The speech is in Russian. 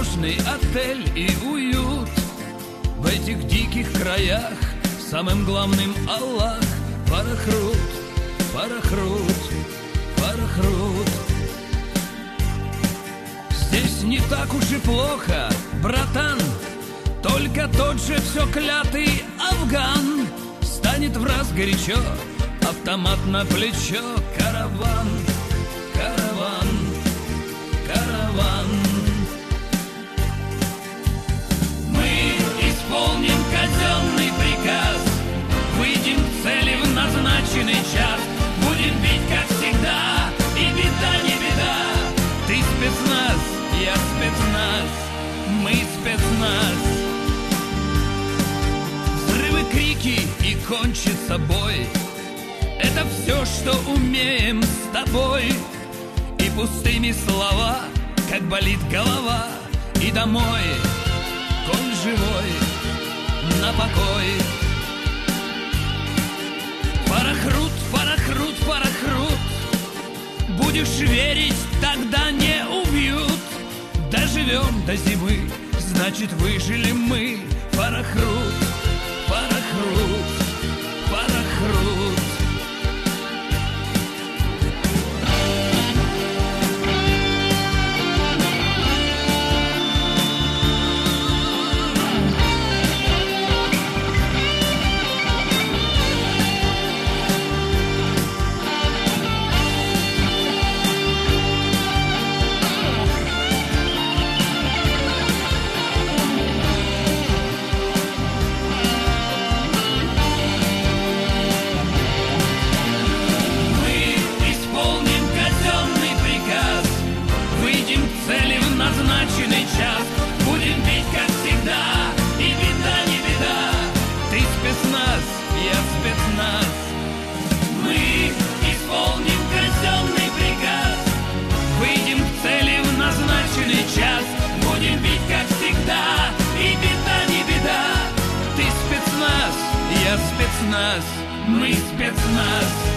надежный отель и уют. В этих диких краях самым главным Аллах. Фарахрут, Фарахрут, Фарахрут. Здесь не так уж и плохо, братан. Только тот же все клятый афган станет враз горячо, автомат на плечо. Караван, караван, караван. Мы исполним казенный приказ, выйдем к цели в назначенный час. Будем бить, как всегда, и беда не беда. Ты спецназ, я спецназ, мы спецназ. Взрывы, крики и кончится бой. Это все, что умеем с тобой. И пустыми слова, как болит голова. И домой, коль живой, на покой. Фарахрут, Фарахрут, Фарахрут. Будешь верить, тогда не убьют. Доживем до зимы, значит выжили мы. Фарахрут, Фарахрут, Фарахрут. Спецназ, мы спецназ.